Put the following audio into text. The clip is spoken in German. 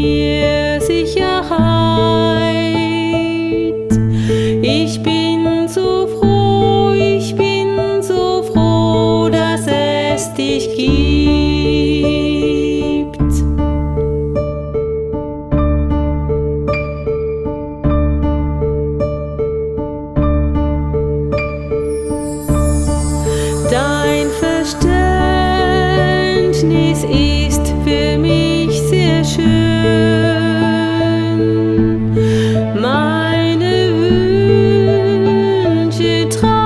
mir Sicherheit. Ich bin so froh, dass es dich gibt. Dein Verständnis ist für mich sehr schön.